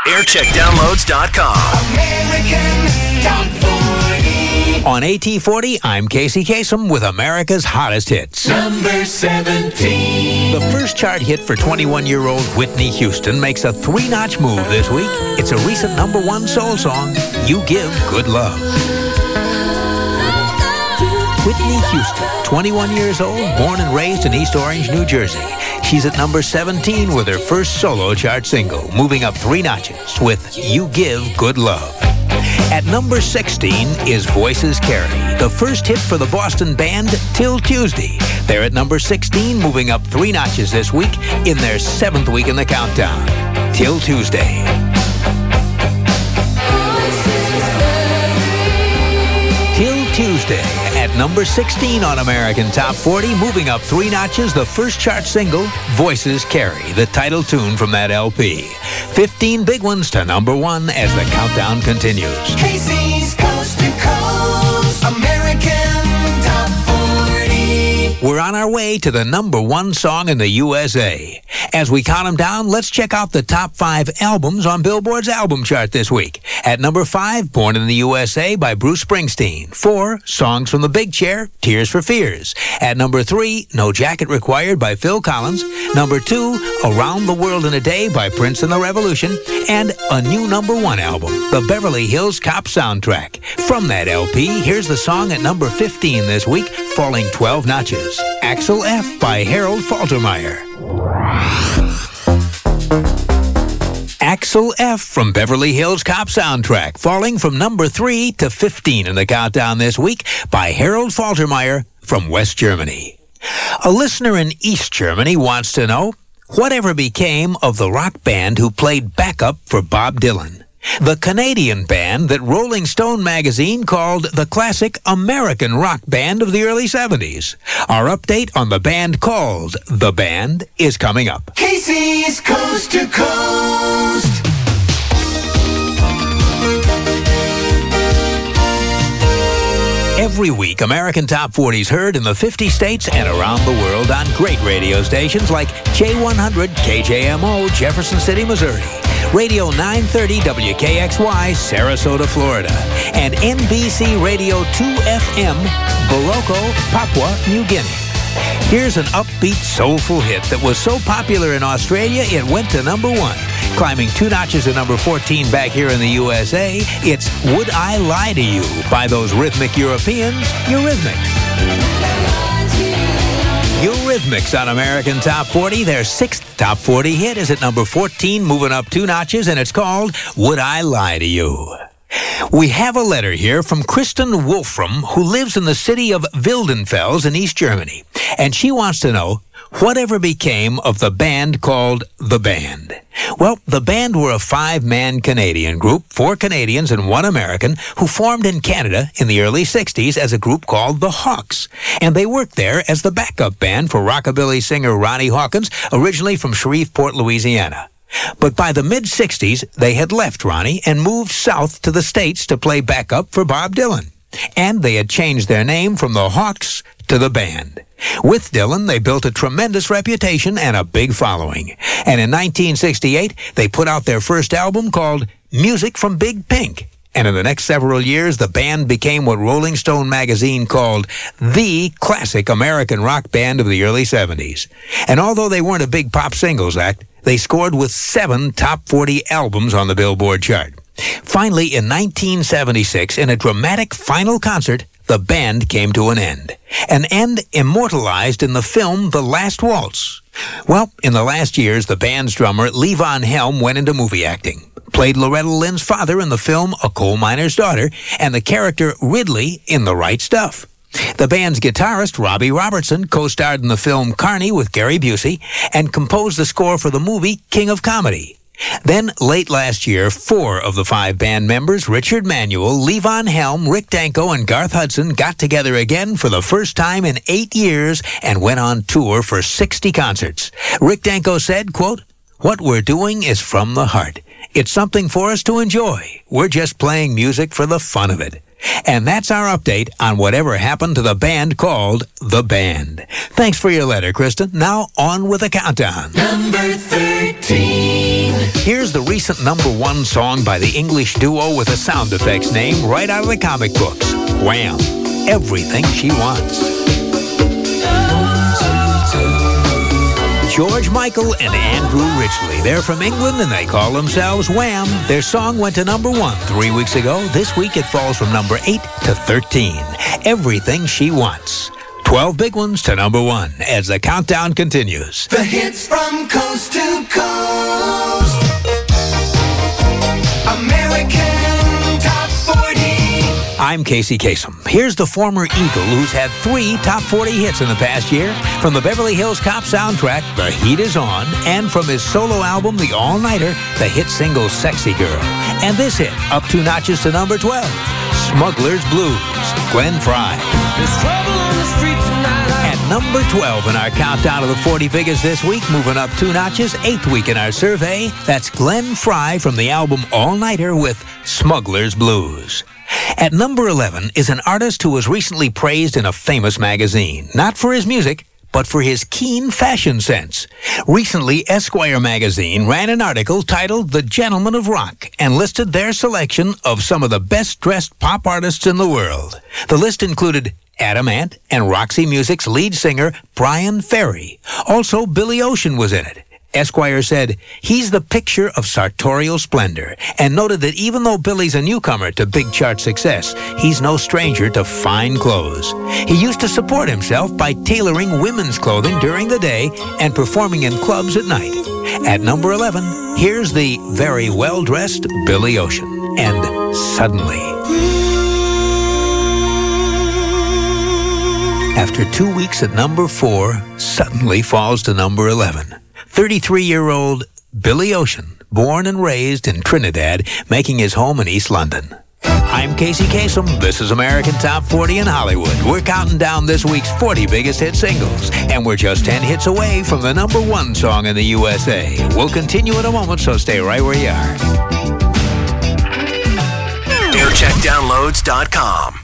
aircheckdownloads.com. American Top 40. On AT40, I'm Casey Kasem with America's hottest hits. Number 17. The first chart hit for 21-year-old Whitney Houston makes a 3-notch move this week. It's a recent number 1 soul song, You Give Good Love. Whitney Houston, 21 years old, born and raised in East Orange, New Jersey. She's at number 17 with her first solo chart single, moving up 3 notches with You Give Good Love. At number 16 is Voices Carry, the first hit for the Boston band Till Tuesday. They're at number 16, moving up 3 notches this week in their 7th week in the countdown. Till Tuesday. Till Tuesday at number 16 on American Top 40, moving up 3 notches, the first chart single, Voices Carry, the title tune from that LP. 15 big ones to number 1 as the countdown continues. Casey's Coast to Coast, American Top 40. We're on our way to the number 1 song in the USA. As we count them down, let's check out the top 5 albums on Billboard's album chart this week. At number 5, Born in the USA by Bruce Springsteen. 4, Songs from the Big Chair, Tears for Fears. At number 3, No Jacket Required by Phil Collins. Number 2, Around the World in a Day by Prince and the Revolution. And a new number 1 album, the Beverly Hills Cop soundtrack. From that LP, here's the song at number 15 this week, falling 12 notches. Axel F by Harold Faltermeyer. Axel F from Beverly Hills Cop soundtrack, falling from number 3 to 15 in the countdown this week by Harold Faltermeyer from West Germany. A listener in East Germany wants to know, whatever became of the rock band who played backup for Bob Dylan? The Canadian band that Rolling Stone magazine called the classic American rock band of the early 70s. Our update on the band called The Band is coming up. Casey's Coast to Coast. Every week, American Top 40's heard in the 50 states and around the world on great radio stations like J100, KJMO, Jefferson City, Missouri, Radio 930 WKXY, Sarasota, Florida, and NBC Radio 2FM, Boroko, Papua New Guinea. Here's an upbeat, soulful hit that was so popular in Australia it went to number 1. Climbing 2 notches to number 14 back here in the USA, it's Would I Lie to You by those rhythmic Europeans, Eurythmics. Eurythmics on American Top 40. Their 6th Top 40 hit is at number 14, moving up 2 notches, and it's called Would I Lie to You. We have a letter here from Kristen Wolfram, who lives in the city of Wildenfels in East Germany. And she wants to know, whatever became of the band called The Band? Well, The Band were a 5-man Canadian group, 4 Canadians and 1 American, who formed in Canada in the early 60s as a group called the Hawks. And they worked there as the backup band for rockabilly singer Ronnie Hawkins, originally from Shreveport, Louisiana. But by the mid-60s, they had left Ronnie and moved south to the States to play backup for Bob Dylan. And they had changed their name from the Hawks to The Band. With Dylan, they built a tremendous reputation and a big following. And in 1968, they put out their first album called Music from Big Pink. And in the next several years, the band became what Rolling Stone magazine called the classic American rock band of the early 70s. And although they weren't a big pop singles act, they scored with 7 top 40 albums on the Billboard chart. Finally, in 1976, in a dramatic final concert, the band came to an end immortalized in the film The Last Waltz. Well, in the last years, the band's drummer, Levon Helm, went into movie acting, played Loretta Lynn's father in the film A Coal Miner's Daughter, and the character Ridley in The Right Stuff. The band's guitarist, Robbie Robertson, co-starred in the film Carney with Gary Busey and composed the score for the movie King of Comedy. Then, late last year, 4 of the 5 band members, Richard Manuel, Levon Helm, Rick Danko, and Garth Hudson, got together again for the first time in 8 years and went on tour for 60 concerts. Rick Danko said, quote, "What we're doing is from the heart. It's something for us to enjoy. We're just playing music for the fun of it." And that's our update on whatever happened to the band called The Band. Thanks for your letter, Kristen. Now on with the countdown. Number 13. Here's the recent number 1 song by the English duo with a sound effects name right out of the comic books. Wham! Everything She Wants. George Michael and Andrew Ridgeley. They're from England and they call themselves Wham! Their song went to number 1 3 weeks ago. This week it falls from number 8 to 13. Everything She Wants. 12 big ones to number 1 as the countdown continues. The hits from coast to coast. American Top 40. I'm Casey Kasem. Here's the former Eagle who's had 3 top 40 hits in the past year. From the Beverly Hills Cop soundtrack, The Heat Is On, and from his solo album, The All-Nighter, the hit single Sexy Girl. And this hit, up 2 notches to number 12, Smuggler's Blues, Glenn Frey. There's trouble on the street tonight. At number 12 in our countdown of the 40 biggest this week, moving up 2 notches, 8th week in our survey, that's Glenn Frey from the album All-Nighter with Smuggler's Blues. At number 11 is an artist who was recently praised in a famous magazine, not for his music, but for his keen fashion sense. Recently, Esquire magazine ran an article titled The Gentleman of Rock and listed their selection of some of the best-dressed pop artists in the world. The list included Adam Ant and Roxy Music's lead singer, Brian Ferry. Also, Billy Ocean was in it. Esquire said, he's the picture of sartorial splendor, and noted that even though Billy's a newcomer to big chart success, he's no stranger to fine clothes. He used to support himself by tailoring women's clothing during the day and performing in clubs at night. At number 11, here's the very well-dressed Billy Ocean, and Suddenly. After 2 weeks at number 4, Suddenly falls to number 11. 33-year-old Billy Ocean, born and raised in Trinidad, making his home in East London. I'm Casey Kasem. This is American Top 40 in Hollywood. We're counting down this week's 40 biggest hit singles, and we're just 10 hits away from the number 1 song in the USA. We'll continue in a moment, so stay right where you are. AirCheckDownloads.com